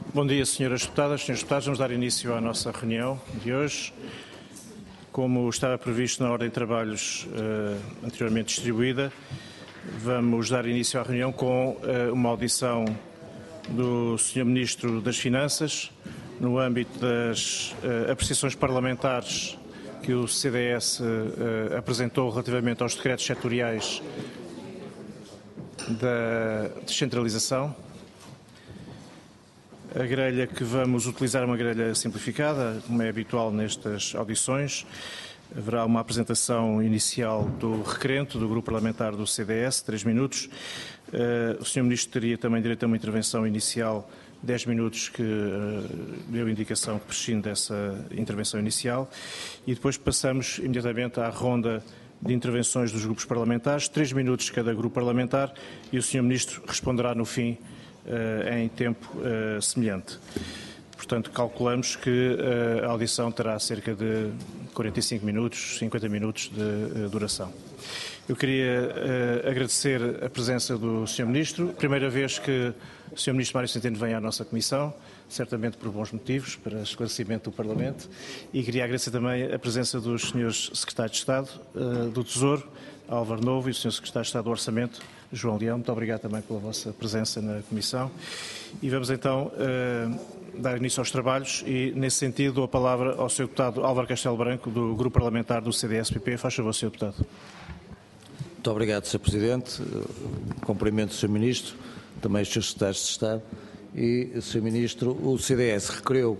Bom dia, senhoras deputadas, senhores deputados. Vamos dar início à nossa reunião de hoje. Como estava previsto na ordem de trabalhos anteriormente distribuída, vamos dar início à reunião com uma audição do Sr. Ministro das Finanças no âmbito das apreciações parlamentares que o CDS apresentou relativamente aos decretos setoriais da descentralização. A grelha que vamos utilizar é uma grelha simplificada, como é habitual nestas audições. Haverá uma apresentação inicial do requerente, do Grupo Parlamentar do CDS, 3 minutos. O Sr. Ministro teria também direito a uma intervenção inicial, 10 minutos, que deu indicação que prescinde dessa intervenção inicial. E depois passamos imediatamente à ronda de intervenções dos grupos parlamentares, 3 minutos cada grupo parlamentar, e o Sr. Ministro responderá no fim em tempo semelhante. Portanto, calculamos que a audição terá cerca de 45 minutos, 50 minutos de duração. Eu queria agradecer a presença do Sr. Ministro. Primeira vez que o Sr. Ministro Mário Centeno vem à nossa Comissão, certamente por bons motivos, para esclarecimento do Parlamento. E queria agradecer também a presença dos Srs. Secretários de Estado do Tesouro, Álvaro Novo, e o Sr. Secretário de Estado do Orçamento, João Leão. Muito obrigado também pela vossa presença na Comissão. E vamos então dar início aos trabalhos e, nesse sentido, dou a palavra ao Sr. Deputado Álvaro Castelo Branco, do Grupo Parlamentar do CDS-PP. Faz favor, Sr. Deputado. Muito obrigado, Sr. Presidente. Cumprimento o Sr. Ministro, também os Srs. Secretários de Estado e o Sr. Ministro. O CDS requereu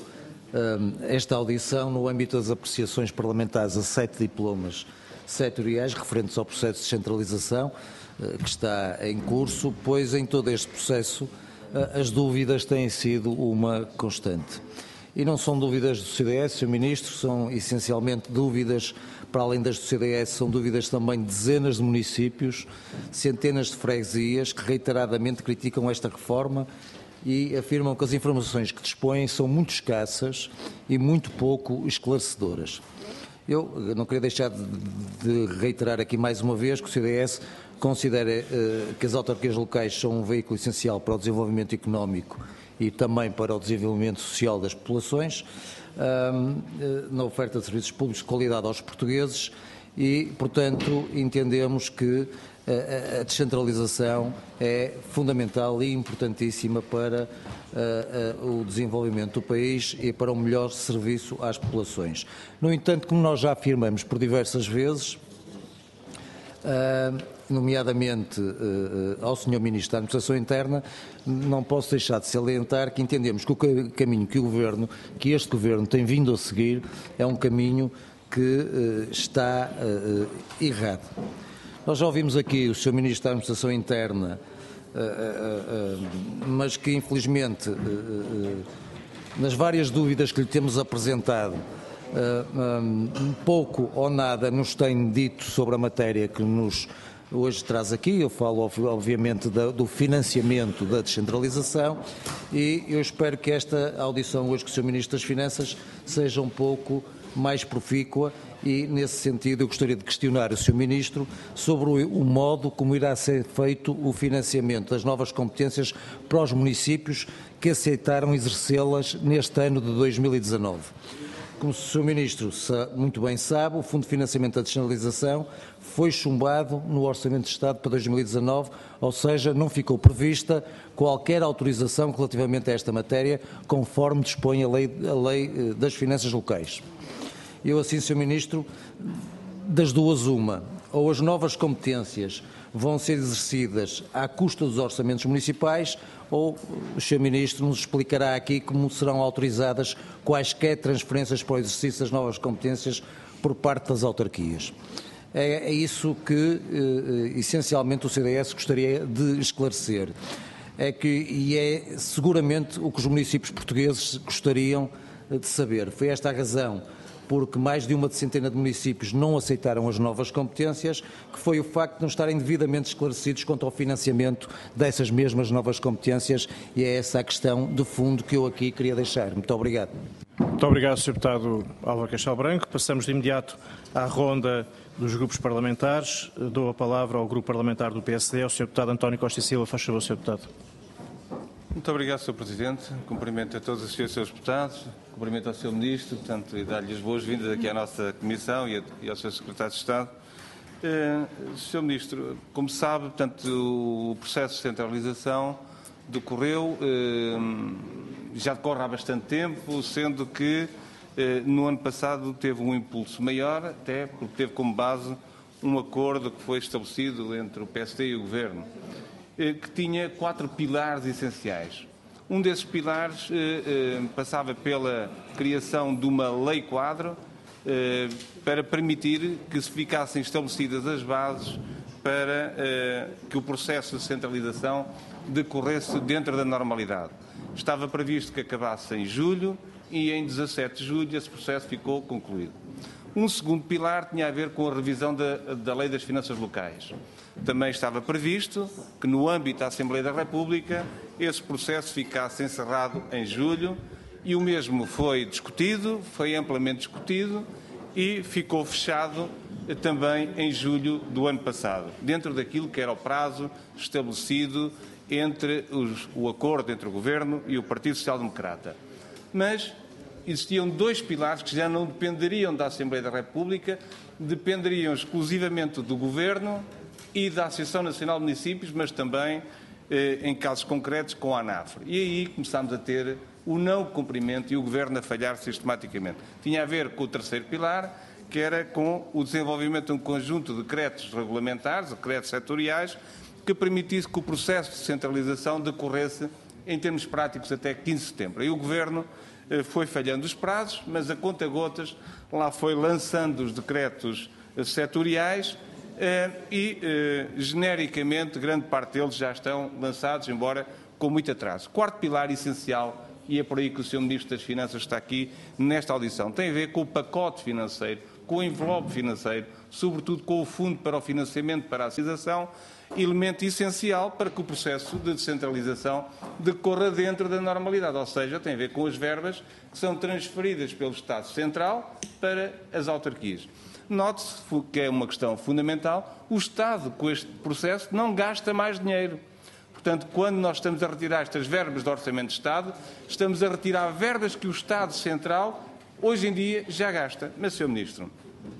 esta audição no âmbito das apreciações parlamentares a 7 diplomas setoriais referentes ao processo de descentralização que está em curso, pois em todo este processo as dúvidas têm sido uma constante. E não são dúvidas do CDS, Sr. Ministro, são essencialmente dúvidas, para além das do CDS, são dúvidas também de dezenas de municípios, centenas de freguesias que reiteradamente criticam esta reforma e afirmam que as informações que dispõem são muito escassas e muito pouco esclarecedoras. Eu não queria deixar de reiterar aqui mais uma vez que o CDS considera que as autarquias locais são um veículo essencial para o desenvolvimento económico e também para o desenvolvimento social das populações, na oferta de serviços públicos de qualidade aos portugueses e, portanto, entendemos que a descentralização é fundamental e importantíssima para o desenvolvimento do país e para um melhor serviço às populações. No entanto, como nós já afirmamos por diversas vezes, nomeadamente ao Sr. Ministro da Administração Interna, não posso deixar de salientar que entendemos que o caminho que este Governo tem vindo a seguir é um caminho que está errado. Nós já ouvimos aqui o Sr. Ministro da Administração Interna, mas que infelizmente, nas várias dúvidas que lhe temos apresentado, pouco ou nada nos tem dito sobre a matéria que nos hoje traz aqui. Eu falo obviamente do financiamento da descentralização e eu espero que esta audição hoje com o Sr. Ministro das Finanças seja um pouco mais profícua e, nesse sentido, eu gostaria de questionar o Sr. Ministro sobre o modo como irá ser feito o financiamento das novas competências para os municípios que aceitaram exercê-las neste ano de 2019. Como o Sr. Ministro muito bem sabe, o Fundo de Financiamento da Descentralização foi chumbado no Orçamento de Estado para 2019, ou seja, não ficou prevista qualquer autorização relativamente a esta matéria, conforme dispõe a Lei das Finanças Locais. Eu assim, Sr. Ministro, das duas uma, ou as novas competências vão ser exercidas à custa dos orçamentos municipais, ou o Sr. Ministro nos explicará aqui como serão autorizadas quaisquer transferências para o exercício das novas competências por parte das autarquias. É isso que, essencialmente, o CDS gostaria de esclarecer. E é seguramente o que os municípios portugueses gostariam de saber. Foi esta a razão porque mais de uma centena de municípios não aceitaram as novas competências, que foi o facto de não estarem devidamente esclarecidos quanto ao financiamento dessas mesmas novas competências, e é essa a questão de fundo que eu aqui queria deixar. Muito obrigado. Muito obrigado, Sr. Deputado Álvaro Castelo Branco. Passamos de imediato à ronda dos grupos parlamentares. Dou a palavra ao Grupo Parlamentar do PSD, ao Sr. Deputado António Costa e Silva. Faz favor, Sr. Deputado. Muito obrigado, Sr. Presidente. Cumprimento a todos os senhores deputados, cumprimento ao Sr. Ministro, portanto, e dar-lhe as boas-vindas aqui à nossa Comissão e ao Sr. Secretário de Estado. Sr. Ministro, como sabe, portanto, o processo de centralização decorreu, já decorre há bastante tempo, sendo que no ano passado teve um impulso maior, até porque teve como base um acordo que foi estabelecido entre o PSD e o Governo, que tinha 4 pilares essenciais. Um desses pilares passava pela criação de uma lei-quadro para permitir que se ficassem estabelecidas as bases para que o processo de centralização decorresse dentro da normalidade. Estava previsto que acabasse em julho e em 17 de julho esse processo ficou concluído. Um segundo pilar tinha a ver com a revisão da Lei das Finanças Locais. Também estava previsto que, no âmbito da Assembleia da República, esse processo ficasse encerrado em julho e o mesmo foi discutido, foi amplamente discutido e ficou fechado também em julho do ano passado, dentro daquilo que era o prazo estabelecido entre o acordo entre o Governo e o Partido Social Democrata. Mas existiam 2 pilares que já não dependeriam da Assembleia da República, dependeriam exclusivamente do Governo e da Associação Nacional de Municípios, mas também, em casos concretos, com a ANAFRE. E aí começámos a ter o não cumprimento e o Governo a falhar sistematicamente. Tinha a ver com o terceiro pilar, que era com o desenvolvimento de um conjunto de decretos regulamentares, decretos setoriais, que permitisse que o processo de centralização decorresse, em termos práticos, até 15 de setembro. E o Governo foi falhando os prazos, mas a conta-gotas lá foi lançando os decretos setoriais e, genericamente, grande parte deles já estão lançados, embora com muito atraso. Quarto pilar essencial, e é por aí que o Sr. Ministro das Finanças está aqui nesta audição, tem a ver com o pacote financeiro, com o envelope financeiro, sobretudo com o Fundo para o Financiamento para a Civilização, elemento essencial para que o processo de descentralização decorra dentro da normalidade, ou seja, tem a ver com as verbas que são transferidas pelo Estado Central para as autarquias. Note-se que é uma questão fundamental, o Estado, com este processo, não gasta mais dinheiro. Portanto, quando nós estamos a retirar estas verbas do Orçamento de Estado, estamos a retirar verbas que o Estado Central, hoje em dia, já gasta. Mas, Sr. Ministro,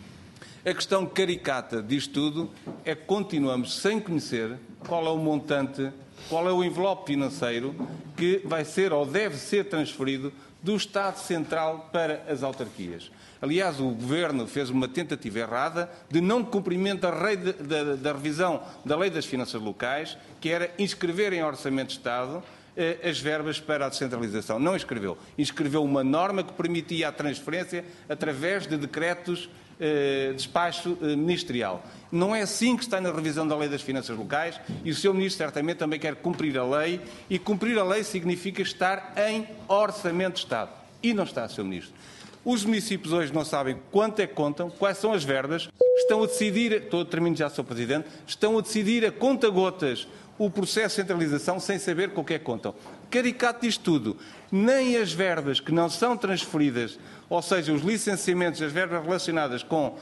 a questão caricata disto tudo é que continuamos sem conhecer qual é o montante, qual é o envelope financeiro que vai ser ou deve ser transferido do Estado Central para as autarquias. Aliás, o Governo fez uma tentativa errada de não cumprimento da revisão da Lei das Finanças Locais, que era inscrever em Orçamento de Estado as verbas para a descentralização. Não inscreveu. Inscreveu uma norma que permitia a transferência através de decretos despacho ministerial. Não é assim que está na revisão da Lei das Finanças Locais e o Sr. Ministro certamente também quer cumprir a lei e cumprir a lei significa estar em Orçamento de Estado. E não está, Sr. Ministro. Os municípios hoje não sabem quanto é que contam, quais são as verbas, estão a decidir, termino já, Sr. Presidente, estão a decidir a conta-gotas o processo de centralização sem saber com o que é que contam. Caricato disto tudo, nem as verbas que não são transferidas, ou seja, os licenciamentos, as verbas relacionadas com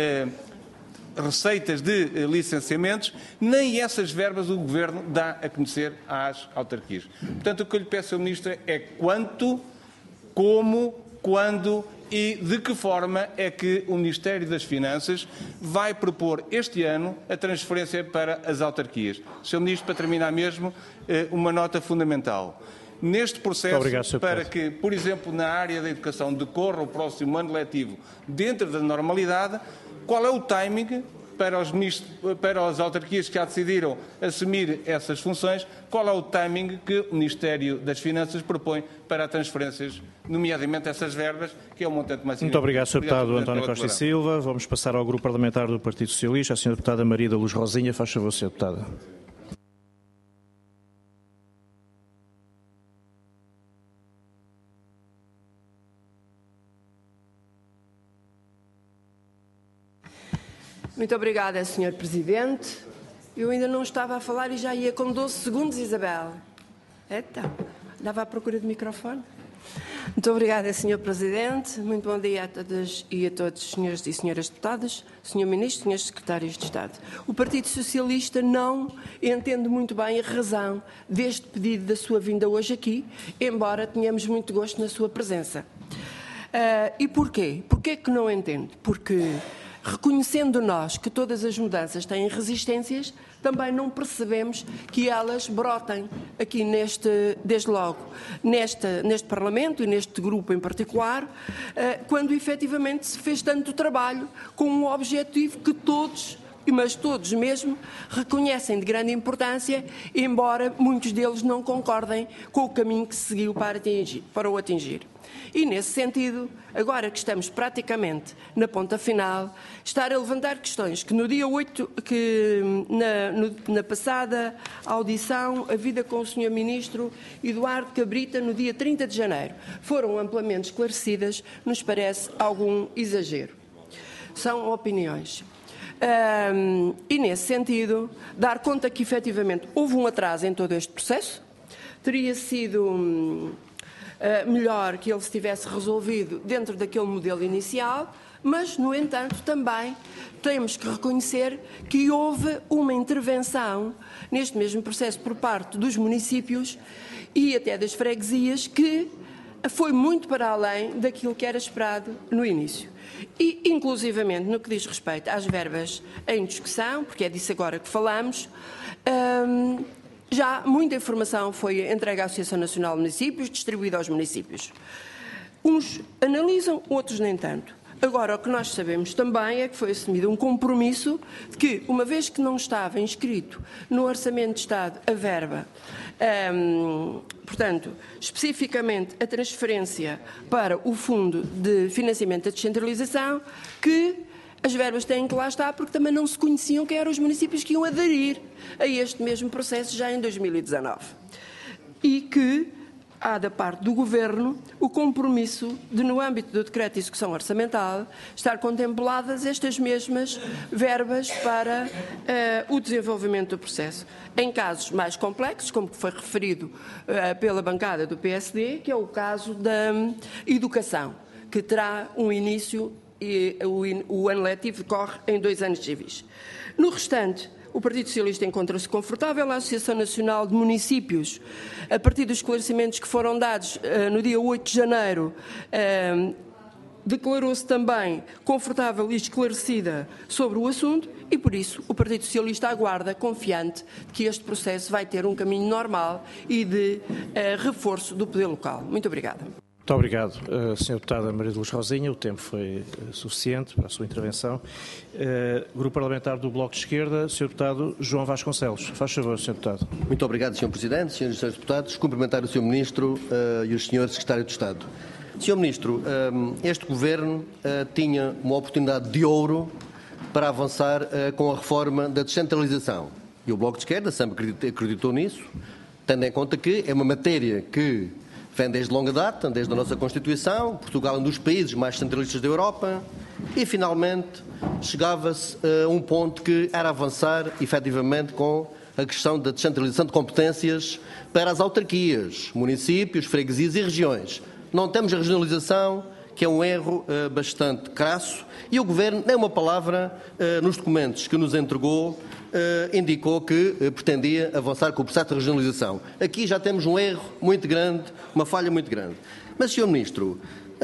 receitas de licenciamentos, nem essas verbas o Governo dá a conhecer às autarquias. Portanto, o que eu lhe peço, Sr. Ministro, é quanto, como, quando e de que forma é que o Ministério das Finanças vai propor este ano a transferência para as autarquias. Sr. Ministro, para terminar mesmo, uma nota fundamental. Neste processo, obrigado, para que, por exemplo, na área da educação decorra o próximo ano letivo dentro da normalidade, qual é o timing para as autarquias que já decidiram assumir essas funções, qual é o timing que o Ministério das Finanças propõe para transferências, nomeadamente essas verbas, que é o montante mais significativo. Muito obrigado, Sr. Deputado António Costa e Silva. Vamos passar ao Grupo Parlamentar do Partido Socialista. A Sra. Deputada Maria da Luz Rosinha, faz favor, Sra. Deputada. Muito obrigada, Sr. Presidente. Eu ainda não estava a falar e já ia com 12 segundos, Isabel. Então, andava à procura de microfone. Muito obrigada, Sr. Presidente. Muito bom dia a todas e a todos, senhores e senhoras deputadas, Sr. Ministro, senhores secretários de Estado. O Partido Socialista não entende muito bem a razão deste pedido da sua vinda hoje aqui, embora tenhamos muito gosto na sua presença. E porquê? Porquê que não entende? Porque, reconhecendo nós que todas as mudanças têm resistências, também não percebemos que elas brotem aqui desde logo, neste Parlamento e neste grupo em particular, quando efetivamente se fez tanto trabalho com um objetivo que todos, mas todos mesmo, reconhecem de grande importância, embora muitos deles não concordem com o caminho que se seguiu para o atingir. E, nesse sentido, agora que estamos praticamente na ponta final, estar a levantar questões que no dia 8, na passada audição, a vida com o Sr. Ministro Eduardo Cabrita, no dia 30 de janeiro, foram amplamente esclarecidas, nos parece algum exagero. São opiniões. E, nesse sentido, dar conta que, efetivamente, houve um atraso em todo este processo, teria sido melhor que ele se tivesse resolvido dentro daquele modelo inicial, mas, no entanto, também temos que reconhecer que houve uma intervenção neste mesmo processo por parte dos municípios e até das freguesias que foi muito para além daquilo que era esperado no início. E, inclusivamente, no que diz respeito às verbas em discussão, porque é disso agora que falamos, já muita informação foi entregue à Associação Nacional de Municípios, distribuída aos municípios. Uns analisam, outros nem tanto. Agora, o que nós sabemos também é que foi assumido um compromisso de que, uma vez que não estava inscrito no Orçamento de Estado a verba, portanto, especificamente a transferência para o Fundo de Financiamento da Descentralização, que as verbas têm que lá estar, porque também não se conheciam quem eram os municípios que iam aderir a este mesmo processo já em 2019. E que há da parte do Governo o compromisso de, no âmbito do Decreto de Execução Orçamental, estar contempladas estas mesmas verbas para o desenvolvimento do processo. Em casos mais complexos, como foi referido pela bancada do PSD, que é o caso da educação, que terá um início e o ano letivo decorre em 2 anos civis. No restante, o Partido Socialista encontra-se confortável. A Associação Nacional de Municípios, a partir dos esclarecimentos que foram dados no dia 8 de janeiro, declarou-se também confortável e esclarecida sobre o assunto e, por isso, o Partido Socialista aguarda, confiante, que este processo vai ter um caminho normal e de reforço do poder local. Muito obrigada. Muito obrigado, Sra. Deputada Maria de Luz Rosinha. O tempo foi suficiente para a sua intervenção. Grupo Parlamentar do Bloco de Esquerda, Sr. Deputado João Vasconcelos. Faz favor, Sr. Deputado. Muito obrigado, Sr. Presidente, Srs. e Srs. Deputados. Cumprimentar o Sr. Ministro e os Srs. Secretários de Estado. Sr. Ministro, este Governo tinha uma oportunidade de ouro para avançar com a reforma da descentralização. E o Bloco de Esquerda sempre acreditou nisso, tendo em conta que é uma matéria que vem desde longa data, desde a nossa Constituição. Portugal é um dos países mais centralistas da Europa e, finalmente, chegava-se a um ponto que era avançar, efetivamente, com a questão da descentralização de competências para as autarquias, municípios, freguesias e regiões. Não temos a regionalização, que é um erro bastante crasso, e o Governo, nem uma palavra nos documentos que nos entregou, indicou que pretendia avançar com o processo de regionalização. Aqui já temos um erro muito grande, uma falha muito grande. Mas, Sr. Ministro,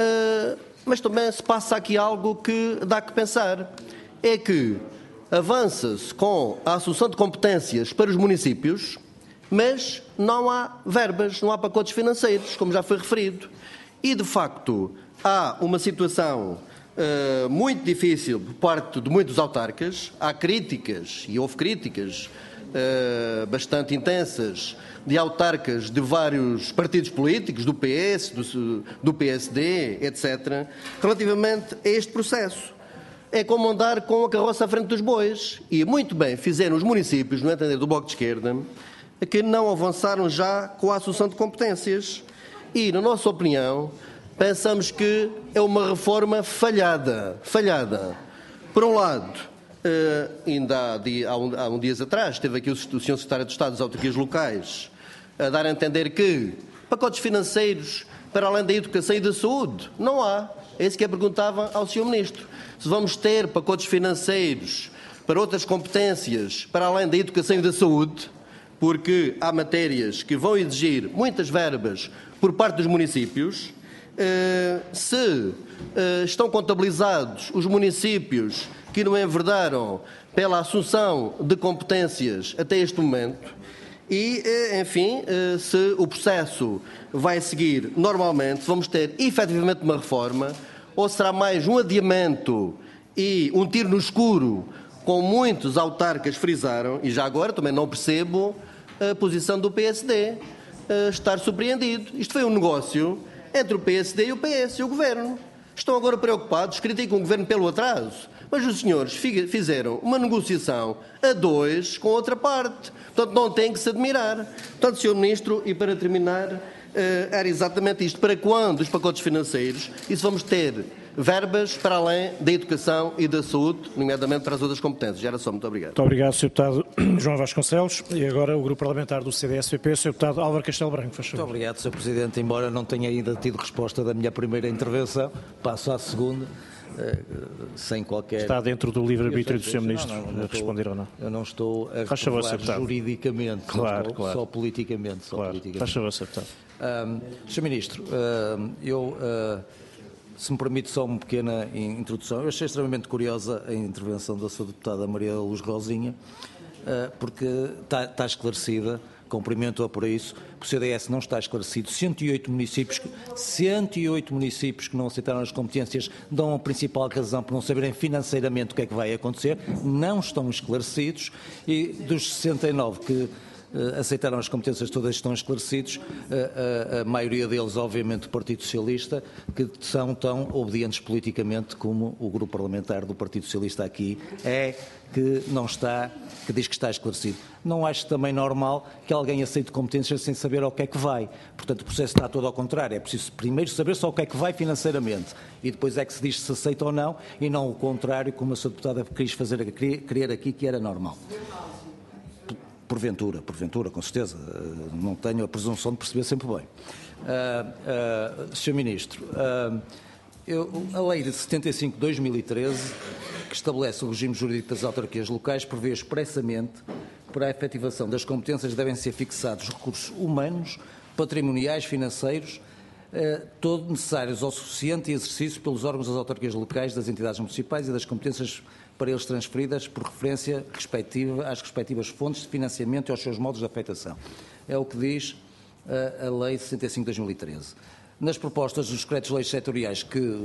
mas também se passa aqui algo que dá que pensar. É que avança-se com a assunção de competências para os municípios, mas não há verbas, não há pacotes financeiros, como já foi referido. E, de facto, há uma situação muito difícil por parte de muitos autarcas. Há críticas, e houve críticas bastante intensas, de autarcas de vários partidos políticos, do PS, do PSD, etc., relativamente a este processo. É como andar com a carroça à frente dos bois. E muito bem fizeram os municípios, no entender do Bloco de Esquerda, que não avançaram já com a assunção de competências. E, na nossa opinião, pensamos que é uma reforma falhada. Por um lado, ainda há uns dias atrás, esteve aqui o Sr. Secretário de Estado das Autarquias Locais a dar a entender que pacotes financeiros para além da educação e da saúde? Não há. É isso que eu perguntava ao Sr. Ministro. Se vamos ter pacotes financeiros para outras competências, para além da educação e da saúde, porque há matérias que vão exigir muitas verbas por parte dos municípios, se estão contabilizados os municípios que não enverdaram pela assunção de competências até este momento e, enfim, se o processo vai seguir normalmente, vamos ter efetivamente uma reforma ou será mais um adiamento e um tiro no escuro, como muitos autarcas frisaram, e já agora também não percebo a posição do PSD estar surpreendido. Isto foi um negócio entre o PSD e o PS e o Governo. Estão agora preocupados, criticam o Governo pelo atraso, mas os senhores fizeram uma negociação a dois com outra parte. Portanto, não tem que se admirar. Portanto, Sr. Ministro, e para terminar, era exatamente isto. Para quando os pacotes financeiros? E se vamos ter verbas para além da educação e da saúde, nomeadamente para as outras competências? Era só. Muito obrigado. Muito obrigado, Sr. Deputado João Vasconcelos. E agora o Grupo Parlamentar do CDS-PP, Sr. Deputado Álvaro Castelo Branco. Faz favor. Muito obrigado, Sr. Presidente. Embora não tenha ainda tido resposta da minha primeira intervenção, passo à segunda, sem qualquer... Está dentro do livre-arbítrio do Sr. Ministro não responder ou não. Eu não estou a Faz favor, reprovar Sr. juridicamente, Claro, claro. só politicamente. Faz favor, Sr. Deputado. Sr. Ministro, se me permite só uma pequena introdução, eu achei extremamente curiosa a intervenção da Sra. Deputada Maria Luz Rosinha, porque está esclarecida, cumprimento-a por isso, que o CDS não está esclarecido. 108 municípios que não aceitaram as competências dão a principal razão por não saberem financeiramente o que é que vai acontecer, não estão esclarecidos, e dos 69 que aceitaram as competências, todas estão esclarecidos, a maioria deles, obviamente, do Partido Socialista, que são tão obedientes politicamente como o grupo parlamentar do Partido Socialista aqui que não está, que diz que está esclarecido. Não acho também normal que alguém aceite competências sem saber ao que é que vai. Portanto, o processo está todo ao contrário. É preciso primeiro saber só o que é que vai financeiramente e depois é que se diz se aceita ou não, e não o contrário, como a Sra. Deputada quis querer aqui, que era normal. Porventura, com certeza. Não tenho a presunção de perceber sempre bem. Sr. Ministro, a Lei de 75 de 2013, que estabelece o regime jurídico das autarquias locais, prevê expressamente que para a efetivação das competências devem ser fixados recursos humanos, patrimoniais, financeiros, todos necessários ao suficiente exercício pelos órgãos das autarquias locais, das entidades municipais e das competências para eles transferidas por referência às respectivas fontes de financiamento e aos seus modos de afetação. É o que diz a Lei 65 de 2013. Nas propostas dos decretos-leis setoriais,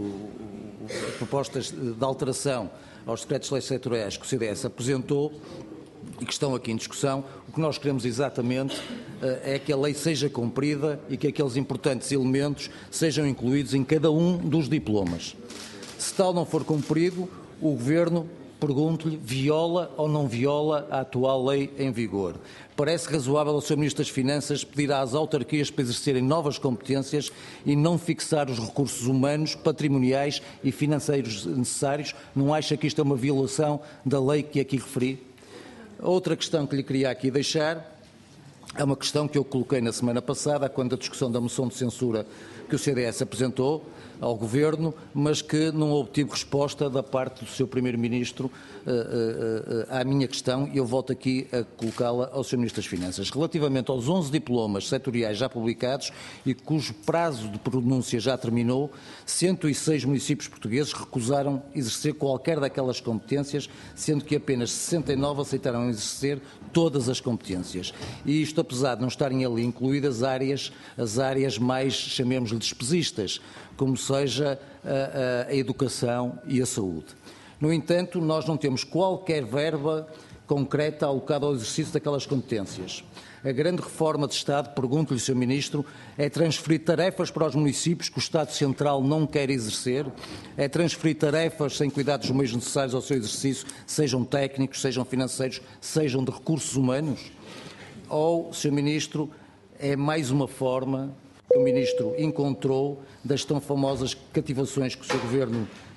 propostas de alteração aos decretos-leis setoriais que o CDS apresentou e que estão aqui em discussão, o que nós queremos exatamente é que a lei seja cumprida e que aqueles importantes elementos sejam incluídos em cada um dos diplomas. Se tal não for cumprido, o Governo, pergunto-lhe, viola ou não viola a atual lei em vigor? Parece razoável ao Sr. Ministro das Finanças pedir às autarquias para exercerem novas competências e não fixar os recursos humanos, patrimoniais e financeiros necessários? Não acha que isto é uma violação da lei que aqui referi? Outra questão que lhe queria aqui deixar é uma questão que eu coloquei na semana passada, quando a discussão da moção de censura que o CDS apresentou ao Governo, mas que não obtive resposta da parte do Sr. Primeiro-Ministro à minha questão, e eu volto aqui a colocá-la ao Sr. Ministro das Finanças. Relativamente aos 11 diplomas setoriais já publicados e cujo prazo de pronúncia já terminou, 106 municípios portugueses recusaram exercer qualquer daquelas competências, sendo que apenas 69 aceitaram exercer todas as competências. E isto apesar de não estarem ali incluídas as áreas mais, chamemos-lhe, despesistas, como seja a educação e a saúde. No entanto, nós não temos qualquer verba concreta alocada ao exercício daquelas competências. A grande reforma de Estado, pergunto-lhe, Sr. Ministro, é transferir tarefas para os municípios que o Estado Central não quer exercer? É transferir tarefas sem cuidar dos meios necessários ao seu exercício, sejam técnicos, sejam financeiros, sejam de recursos humanos? Ou, Sr. Ministro, é mais uma forma que o Ministro encontrou das tão famosas cativações que o seu Governo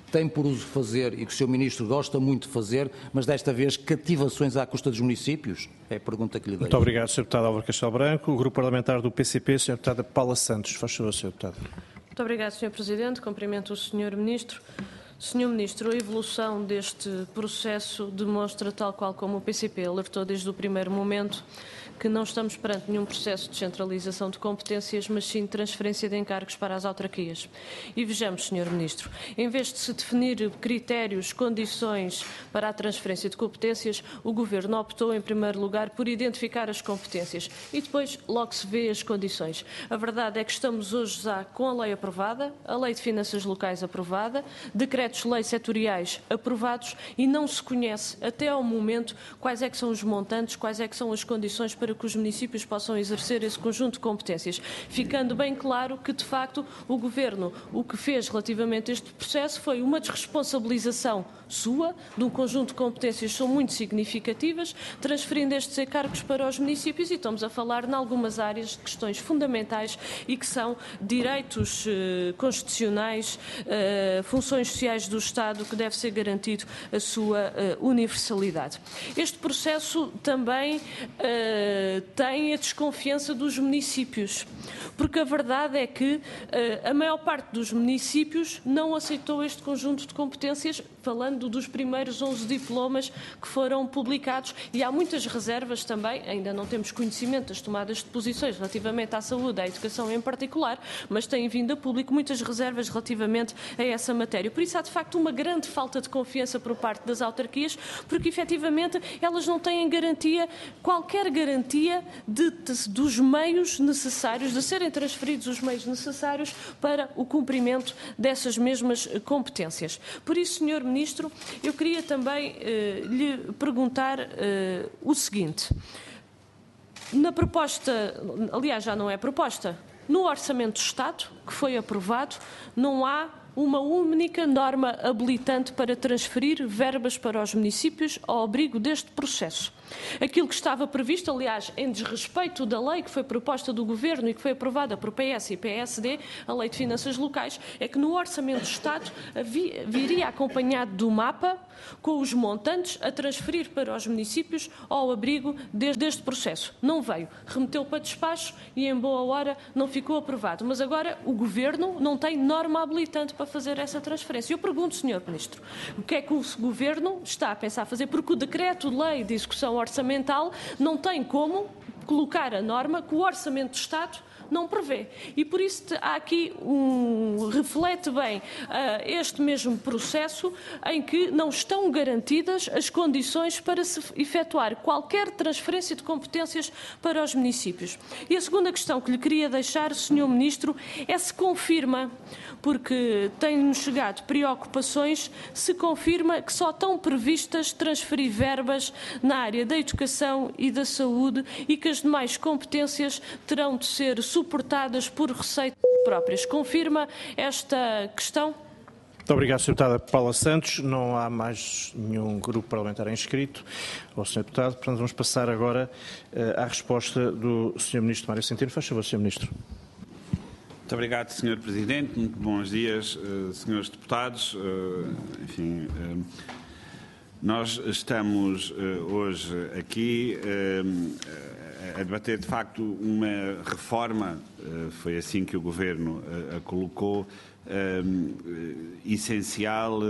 tem por uso fazer e que o Sr. Ministro gosta muito de fazer, mas desta vez cativações à custa dos municípios? É a pergunta que lhe deixo. Muito obrigado, Sr. Deputado Álvaro Castelo Branco. O Grupo Parlamentar do PCP, Sra. Deputada Paula Santos. Faz favor, Sr. Deputado. Muito obrigado, Sr. Presidente. Cumprimento o Sr. Ministro. Sr. Ministro, a evolução deste processo demonstra, tal qual como o PCP alertou desde o primeiro momento, que não estamos perante nenhum processo de centralização de competências, mas sim de transferência de encargos para as autarquias. E vejamos, Sr. Ministro, em vez de se definir critérios, condições para a transferência de competências, o Governo optou, em primeiro lugar, por identificar as competências e depois logo se vê as condições. A verdade é que estamos hoje já com a lei aprovada, a Lei de Finanças Locais aprovada, decretos-lei setoriais aprovados e não se conhece até ao momento quais é que são os montantes, quais é que são as condições para que os municípios possam exercer esse conjunto de competências, ficando bem claro que, de facto, o Governo o que fez relativamente a este processo foi uma desresponsabilização sua, de um conjunto de competências que são muito significativas, transferindo estes encargos para os municípios e estamos a falar em algumas áreas de questões fundamentais e que são direitos constitucionais, funções sociais do Estado, que deve ser garantido a sua universalidade. Este processo também tem a desconfiança dos municípios, porque a verdade é que a maior parte dos municípios não aceitou este conjunto de competências, falando dos primeiros 11 diplomas que foram publicados, e há muitas reservas também, ainda não temos conhecimento das tomadas de posições relativamente à saúde, à educação em particular, mas têm vindo a público muitas reservas relativamente a essa matéria. Por isso há de facto uma grande falta de confiança por parte das autarquias, porque efetivamente elas não têm garantia, qualquer garantia dos meios necessários, de serem transferidos os meios necessários para o cumprimento dessas mesmas competências. Por isso, Sr. Ministro, eu queria também lhe perguntar o seguinte. Na proposta, aliás, já não é proposta, no Orçamento do Estado, que foi aprovado, não há uma única norma habilitante para transferir verbas para os municípios ao abrigo deste processo. Aquilo que estava previsto, aliás, em desrespeito da lei que foi proposta do Governo e que foi aprovada por PS e PSD, a Lei de Finanças Locais, é que no Orçamento do Estado viria acompanhado do mapa com os montantes a transferir para os municípios ao abrigo deste processo. Não veio, remeteu para despacho e em boa hora não ficou aprovado. Mas agora o Governo não tem norma habilitante para fazer essa transferência. Eu pergunto, Sr. Ministro, o que é que o Governo está a pensar fazer? Porque o Decreto-Lei de Execução Orçamental não tem como colocar a norma que o Orçamento do Estado não prevê. E por isso há aqui reflete bem este mesmo processo em que não estão garantidas as condições para se efetuar qualquer transferência de competências para os municípios. E a segunda questão que lhe queria deixar, Sr. Ministro, é se confirma, porque têm-nos chegado preocupações, se confirma que só estão previstas transferir verbas na área da educação e da saúde e que as demais competências terão de ser suportadas por receitas próprias. Confirma esta questão? Muito obrigado, Sr. Deputada Paula Santos. Não há mais nenhum grupo parlamentar inscrito ao Sr. Deputado. Portanto, vamos passar agora à resposta do Sr. Ministro Mário Centeno. Faz favor, Sr. Ministro. Muito obrigado, Sr. Presidente. Muito bons dias, Srs. Deputados. Nós estamos hoje aqui a debater, de facto, uma reforma, foi assim que o Governo a colocou, essencial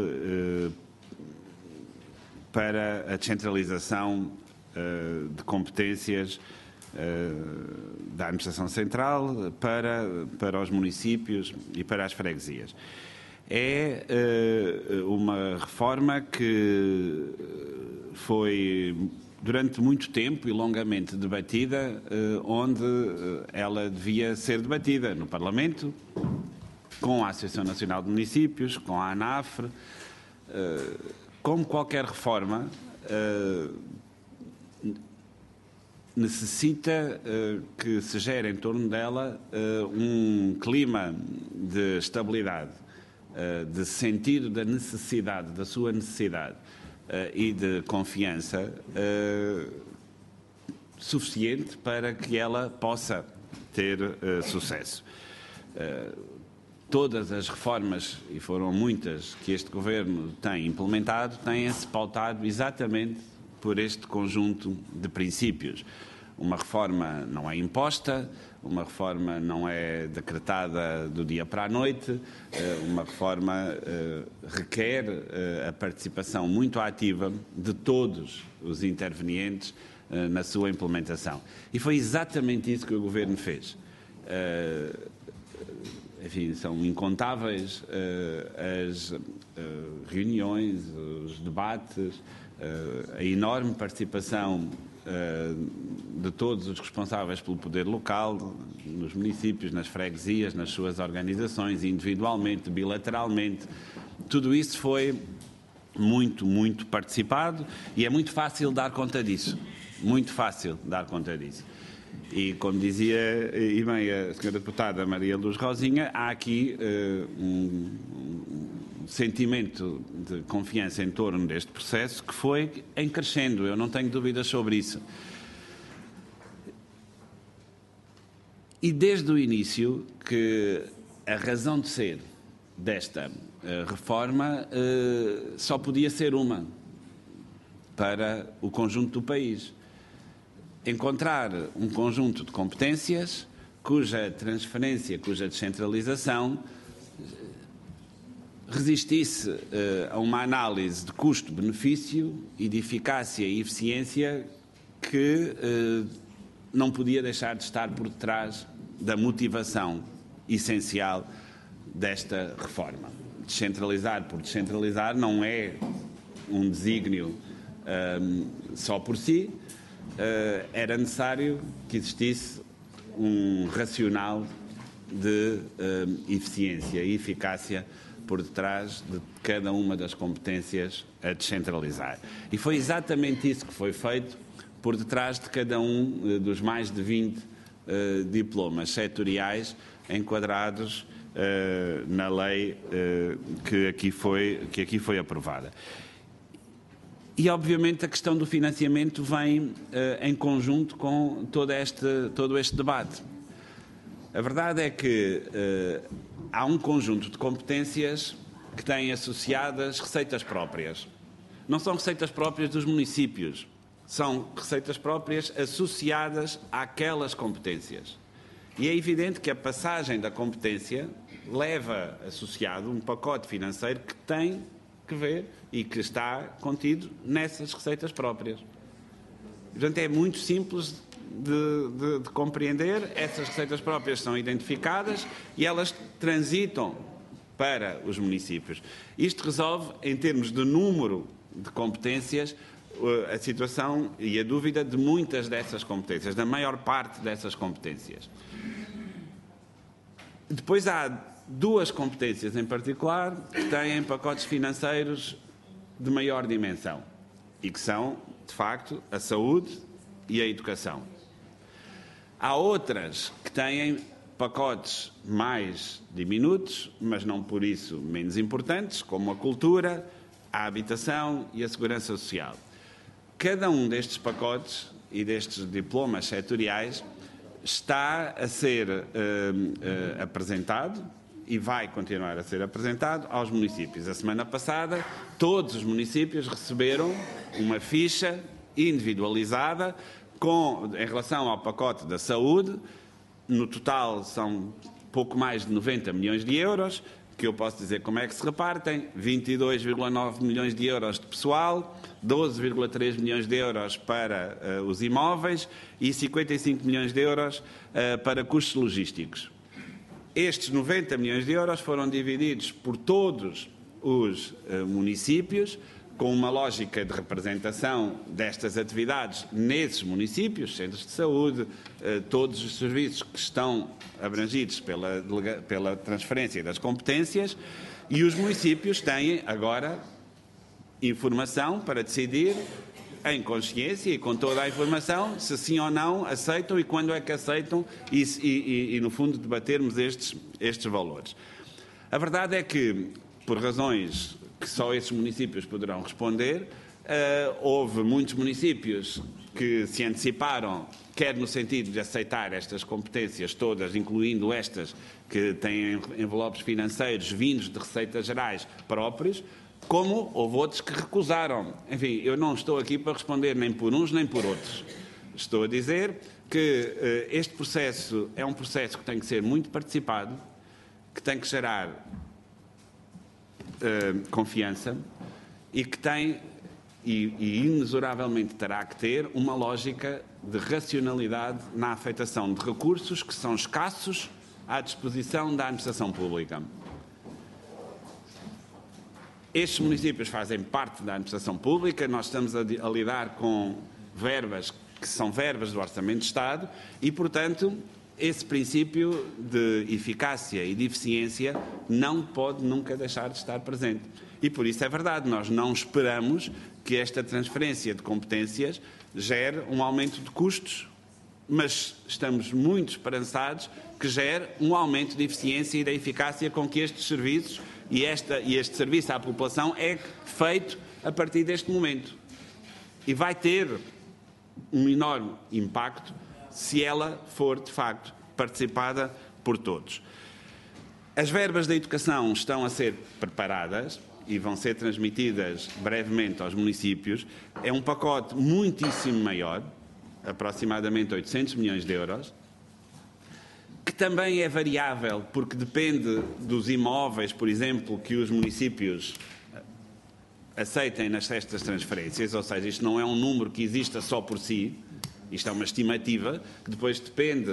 para a descentralização de competências da Administração Central para os municípios e para as freguesias. É uma reforma que foi durante muito tempo e longamente debatida, onde ela devia ser debatida no Parlamento, com a Associação Nacional de Municípios, com a ANAFRE. Como qualquer reforma, necessita que se gere em torno dela um clima de estabilidade, de sentido da necessidade, da sua necessidade e de confiança suficiente para que ela possa ter sucesso. todas as reformas, e foram muitas, que este Governo tem implementado, têm-se pautado exatamente por este conjunto de princípios. Uma reforma não é imposta, uma reforma não é decretada do dia para a noite, uma reforma requer a participação muito ativa de todos os intervenientes na sua implementação. E foi exatamente isso que o Governo fez. Enfim, são incontáveis as reuniões, os debates, a enorme participação de todos os responsáveis pelo poder local, nos municípios, nas freguesias, nas suas organizações, individualmente, bilateralmente. Tudo isso foi muito, muito participado e é muito fácil dar conta disso. Muito fácil dar conta disso. E, como dizia e bem a Sra. Deputada Maria Luz Rosinha, há aqui um sentimento de confiança em torno deste processo que foi em crescendo, eu não tenho dúvidas sobre isso. E desde o início que a razão de ser desta reforma só podia ser uma, para o conjunto do país. Encontrar um conjunto de competências cuja transferência, cuja descentralização resistisse a uma análise de custo-benefício e de eficácia e eficiência que não podia deixar de estar por detrás da motivação essencial desta reforma. Descentralizar por descentralizar não é um desígnio só por si, era necessário que existisse um racional de eficiência e eficácia por detrás de cada uma das competências a descentralizar. E foi exatamente isso que foi feito por detrás de cada um dos mais de 20 diplomas setoriais enquadrados na lei que aqui foi aprovada. E, obviamente, a questão do financiamento vem em conjunto com todo este debate. A verdade é que há um conjunto de competências que têm associadas receitas próprias. Não são receitas próprias dos municípios, são receitas próprias associadas àquelas competências. E é evidente que a passagem da competência leva associado um pacote financeiro que tem que ver e que está contido nessas receitas próprias. Portanto, é muito simples de compreender. Essas receitas próprias são identificadas e elas transitam para os municípios. Isto resolve, em termos de número de competências, a situação e a dúvida de muitas dessas competências, da maior parte dessas competências. Depois há duas competências em particular que têm pacotes financeiros de maior dimensão e que são, de facto, a saúde e a educação. Há outras que têm pacotes mais diminutos, mas não por isso menos importantes, como a cultura, a habitação e a segurança social. Cada um destes pacotes e destes diplomas setoriais está a ser apresentado e vai continuar a ser apresentado aos municípios. A semana passada, todos os municípios receberam uma ficha individualizada em relação ao pacote da saúde. No total são pouco mais de 90 milhões de euros, que eu posso dizer como é que se repartem: 22,9 milhões de euros de pessoal, 12,3 milhões de euros para os imóveis e 55 milhões de euros para custos logísticos. Estes 90 milhões de euros foram divididos por todos os municípios, com uma lógica de representação destas atividades nesses municípios, centros de saúde, todos os serviços que estão abrangidos pela transferência das competências, e os municípios têm agora informação para decidir, em consciência e com toda a informação, se sim ou não aceitam e quando é que aceitam e no fundo, debatermos estes valores. A verdade é que, por razões que só esses municípios poderão responder, houve muitos municípios que se anteciparam, quer no sentido de aceitar estas competências todas, incluindo estas que têm envelopes financeiros vindos de receitas gerais próprios, como houve outros que recusaram. Enfim, eu não estou aqui para responder nem por uns nem por outros. Estou a dizer que este processo é um processo que tem que ser muito participado, que tem que gerar confiança e que tem, e inexoravelmente terá que ter, uma lógica de racionalidade na afetação de recursos que são escassos à disposição da administração pública. Estes municípios fazem parte da administração pública, nós estamos a lidar com verbas que são verbas do Orçamento de Estado e, portanto, esse princípio de eficácia e de eficiência não pode nunca deixar de estar presente. E por isso é verdade, nós não esperamos que esta transferência de competências gere um aumento de custos, mas estamos muito esperançados que gere um aumento de eficiência e da eficácia com que estes serviços e este serviço à população é feito a partir deste momento. E vai ter um enorme impacto se ela for, de facto, participada por todos. As verbas da educação estão a ser preparadas e vão ser transmitidas brevemente aos municípios. É um pacote muitíssimo maior, aproximadamente 800 milhões de euros, que também é variável porque depende dos imóveis, por exemplo, que os municípios aceitem nestas transferências, ou seja, isto não é um número que exista só por si, isto é uma estimativa que depois depende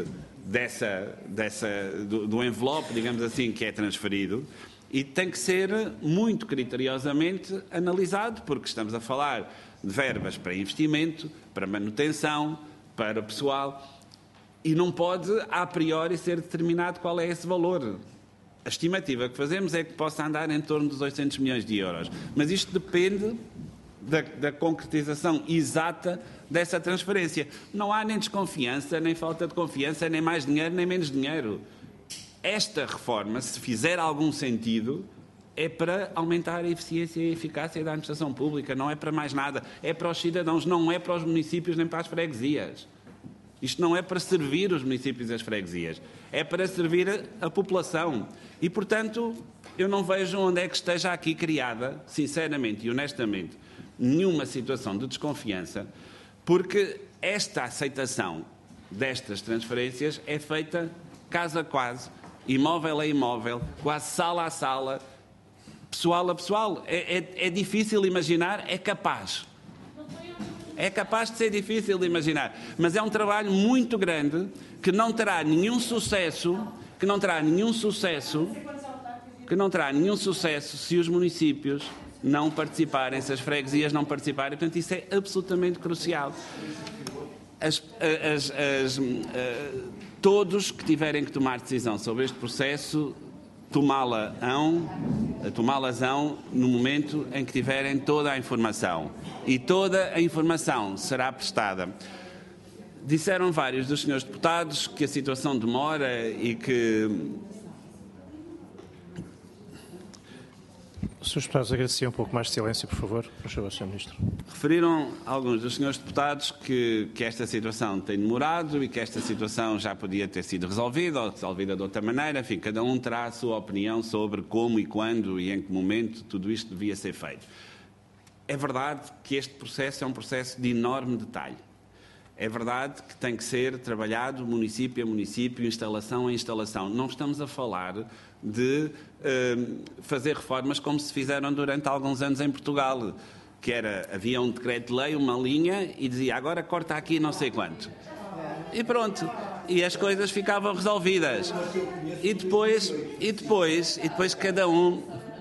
do envelope, digamos assim, que é transferido e tem que ser muito criteriosamente analisado, porque estamos a falar de verbas para investimento, para manutenção, para pessoal, e não pode, a priori, ser determinado qual é esse valor. A estimativa que fazemos é que possa andar em torno dos 800 milhões de euros. Mas isto depende da concretização exata dessa transferência. Não há nem desconfiança, nem falta de confiança, nem mais dinheiro, nem menos dinheiro. Esta reforma, se fizer algum sentido, é para aumentar a eficiência e a eficácia da administração pública, não é para mais nada. É para os cidadãos, não é para os municípios nem para as freguesias. Isto não é para servir os municípios e as freguesias, é para servir a população. E, portanto, eu não vejo onde é que esteja aqui criada, sinceramente e honestamente, nenhuma situação de desconfiança, porque esta aceitação destas transferências é feita caso a caso, imóvel a imóvel, quase sala a sala, pessoal a pessoal. É difícil imaginar, é capaz. É capaz de ser difícil de imaginar, mas é um trabalho muito grande que não terá nenhum sucesso, se os municípios não participarem, se as freguesias não participarem. Portanto, isso é absolutamente crucial. Todos que tiverem que tomar decisão sobre este processo, tomá-las-ão no momento em que tiverem toda a informação. E toda a informação será prestada. Disseram vários dos senhores deputados que a situação demora e que... Os senhores deputados agradeciam um pouco mais de silêncio, por favor. Por favor, Sr. Ministro. Referiram alguns dos senhores deputados que esta situação tem demorado e que esta situação já podia ter sido resolvida ou resolvida de outra maneira. Enfim, cada um terá a sua opinião sobre como e quando e em que momento tudo isto devia ser feito. É verdade que este processo é um processo de enorme detalhe. É verdade que tem que ser trabalhado município a município, instalação a instalação. Não estamos a falar de fazer reformas como se fizeram durante alguns anos em Portugal, que havia um decreto-lei, uma linha, e dizia agora corta aqui não sei quanto. E pronto. E as coisas ficavam resolvidas. E depois cada um...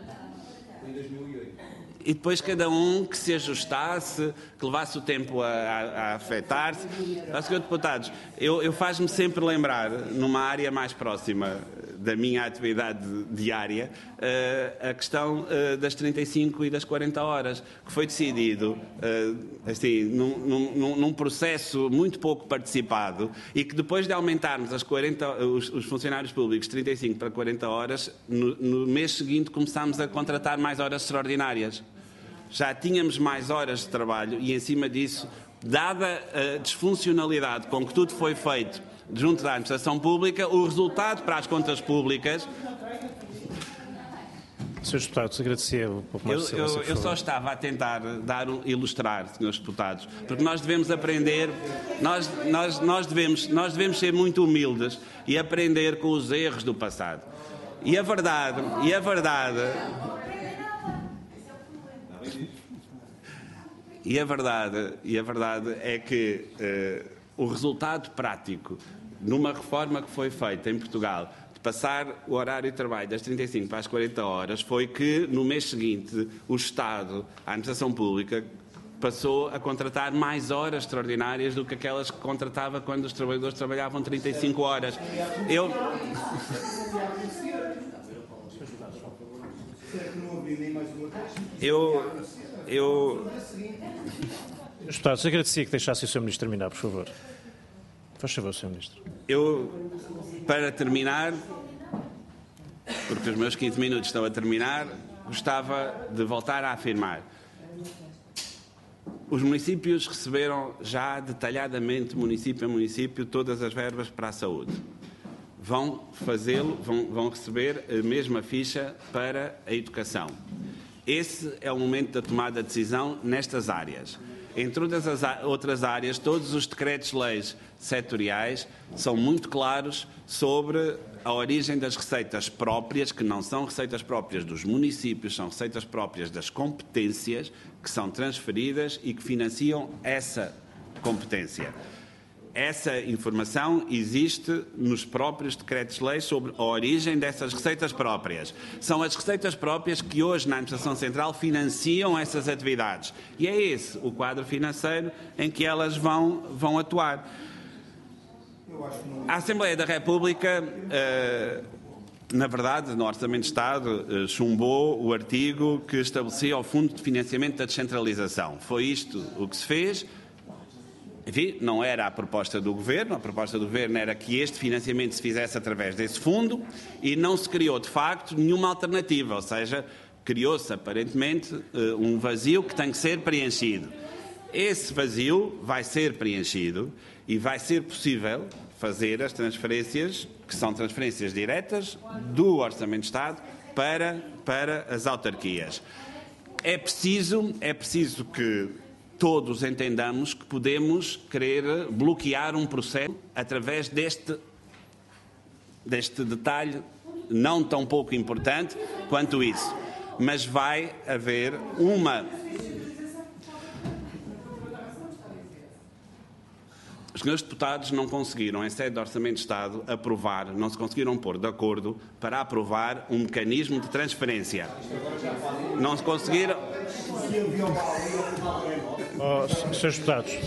E depois cada um que se ajustasse, que levasse o tempo a afetar-se. Senhor Deputados, eu faz-me sempre lembrar, numa área mais próxima da minha atividade diária, a questão das 35 e das 40 horas, que foi decidido assim, num processo muito pouco participado e que depois de aumentarmos os funcionários públicos de 35 para 40 horas, no mês seguinte começámos a contratar mais horas extraordinárias. Já tínhamos mais horas de trabalho e, em cima disso, Dada a disfuncionalidade com que tudo foi feito junto da administração pública, o resultado para as contas públicas... Senhores deputados, agradecia um pouco mais de silêncio, por Eu favor. só estava a tentar ilustrar, senhores deputados, porque nós devemos aprender, nós devemos ser muito humildes e aprender com os erros do passado. E a verdade é que o resultado prático numa reforma que foi feita em Portugal, de passar o horário de trabalho das 35 para as 40 horas, foi que no mês seguinte o Estado, a administração pública, passou a contratar mais horas extraordinárias do que aquelas que contratava quando os trabalhadores trabalhavam 35 horas. Senhores deputados, agradecia que deixasse o Sr. Ministro terminar, por favor. Faz favor, Sr. Ministro. Para terminar, porque os meus 15 minutos estão a terminar, gostava de voltar a afirmar. Os municípios receberam já detalhadamente, município a município, todas as verbas para a saúde. Vão fazê-lo, vão receber a mesma ficha para a educação. Esse é o momento da tomada de decisão nestas áreas. Em todas as outras áreas, todos os decretos-leis setoriais são muito claros sobre a origem das receitas próprias, que não são receitas próprias dos municípios, são receitas próprias das competências que são transferidas e que financiam essa competência. Essa informação existe nos próprios decretos-leis sobre a origem dessas receitas próprias. São as receitas próprias que hoje na Administração Central financiam essas atividades. E é esse o quadro financeiro em que elas vão atuar. A Assembleia da República, na verdade, no Orçamento de Estado, chumbou o artigo que estabelecia o Fundo de Financiamento da Descentralização. Foi isto o que se fez. Enfim, não era a proposta do Governo. A proposta do Governo era que este financiamento se fizesse através desse fundo e não se criou, de facto, nenhuma alternativa. Ou seja, criou-se, aparentemente, um vazio que tem que ser preenchido. Esse vazio vai ser preenchido e vai ser possível fazer as transferências, que são transferências diretas do Orçamento de Estado para as autarquias. É preciso que todos entendamos que podemos querer bloquear um processo através deste detalhe não tão pouco importante quanto isso. Mas vai haver uma... Os senhores deputados não conseguiram, em sede de Orçamento de Estado, aprovar, não se conseguiram pôr de acordo para aprovar um mecanismo de transferência. Não se conseguiram... Senhores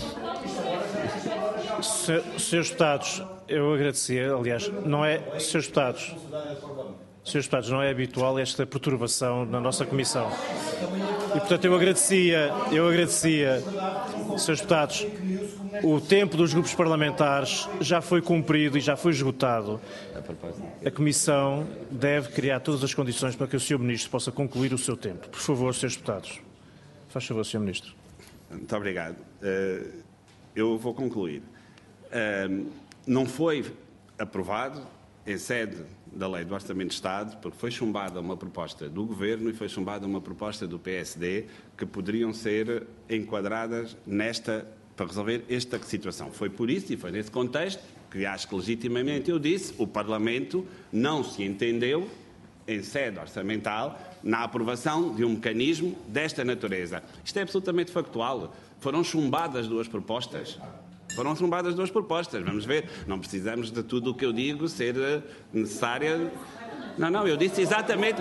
deputados, eu agradecia, aliás, não é, senhores deputados, não é habitual esta perturbação na nossa comissão. E, portanto, eu agradecia, senhores deputados, o tempo dos grupos parlamentares já foi cumprido e já foi esgotado. A Comissão deve criar todas as condições para que o Sr. Ministro possa concluir o seu tempo. Por favor, senhores deputados. Faz favor, Sr. Ministro. Muito obrigado. Eu vou concluir. Não foi aprovado em sede da Lei do Orçamento de Estado, porque foi chumbada uma proposta do Governo e foi chumbada uma proposta do PSD que poderiam ser enquadradas para resolver esta situação. Foi por isso e foi nesse contexto que acho que legitimamente eu disse, o Parlamento não se entendeu em sede orçamental na aprovação de um mecanismo desta natureza. Isto é absolutamente factual. Foram chumbadas duas propostas. Vamos ver. Não precisamos de tudo o que eu digo ser necessária. Não, eu disse exatamente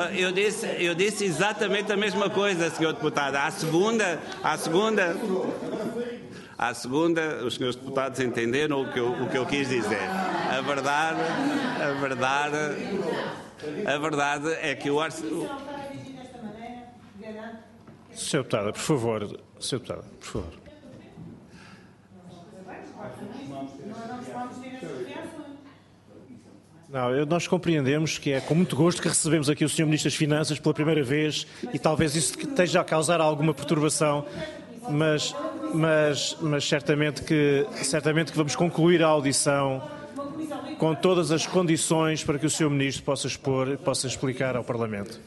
a mesma coisa, Sr. Deputado. À segunda, os senhores deputados entenderam o que eu quis dizer. A verdade é que o Sr. Deputada, por favor. Não, nós compreendemos que é com muito gosto que recebemos aqui o Sr. Ministro das Finanças pela primeira vez e talvez isso esteja a causar alguma perturbação, mas mas certamente que vamos concluir a audição com todas as condições para que o Sr. Ministro possa explicar ao Parlamento.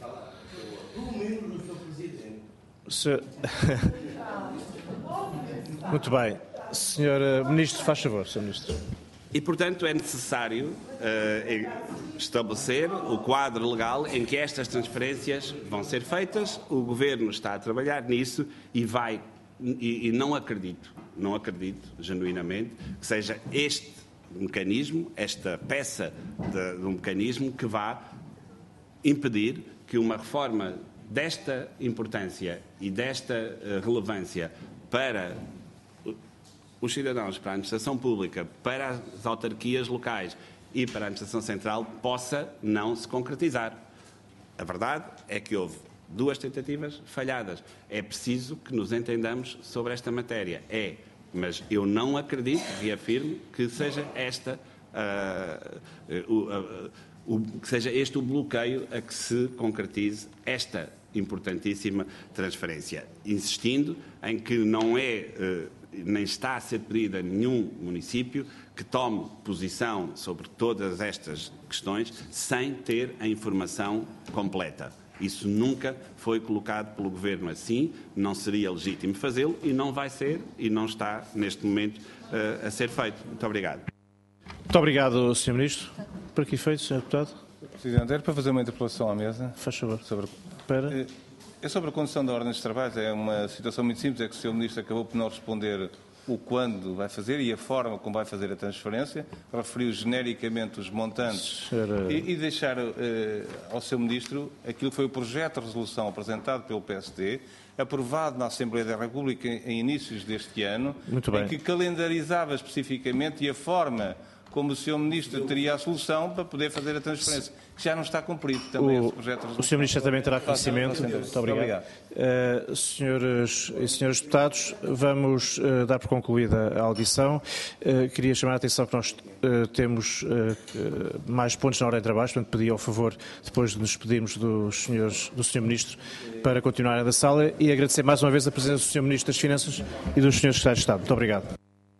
Muito bem. Sr. Ministro, faz favor, Sr. Ministro. E, portanto, é necessário estabelecer o quadro legal em que estas transferências vão ser feitas. O Governo está a trabalhar nisso e não acredito genuinamente que seja este mecanismo, esta peça de um mecanismo que vá impedir que uma reforma desta importância e desta relevância para os cidadãos, para a administração pública, para as autarquias locais e para a administração central possa não se concretizar. A verdade é que houve 2 tentativas falhadas. É preciso que nos entendamos sobre esta matéria. Mas eu não acredito, reafirmo, que seja que seja este o bloqueio a que se concretize esta importantíssima transferência, insistindo em que não nem está a ser pedido a nenhum município que tome posição sobre todas estas questões sem ter a informação completa. Isso nunca foi colocado pelo Governo assim, não seria legítimo fazê-lo e não vai ser e não está neste momento a ser feito. Muito obrigado. Muito obrigado, Sr. Ministro. Por que efeito, Sr. Deputado? Presidente, era para fazer uma interpelação à mesa. Faz favor. Sobre a condução da ordem dos trabalhos. É uma situação muito simples, é que o Sr. Ministro acabou por não responder o quando vai fazer e a forma como vai fazer a transferência, referiu genericamente os montantes e deixar ao Sr. Ministro aquilo que foi o projeto de resolução apresentado pelo PSD, aprovado na Assembleia da República em inícios deste ano, em que calendarizava especificamente e a forma como o Sr. Ministro teria a solução para poder fazer a transferência, que já não está cumprido também esse projeto de resolução. O Sr. Ministro também terá conhecimento. Muito obrigado. Senhores e senhores deputados, vamos dar por concluída a audição. Queria chamar a atenção que nós temos mais pontos na ordem de trabalho, portanto pedi ao favor, depois de nos despedirmos do Sr. Ministro, para continuarem da sala e agradecer mais uma vez a presença do Sr. Ministro das Finanças e dos Srs. Secretários de Estado. Muito obrigado.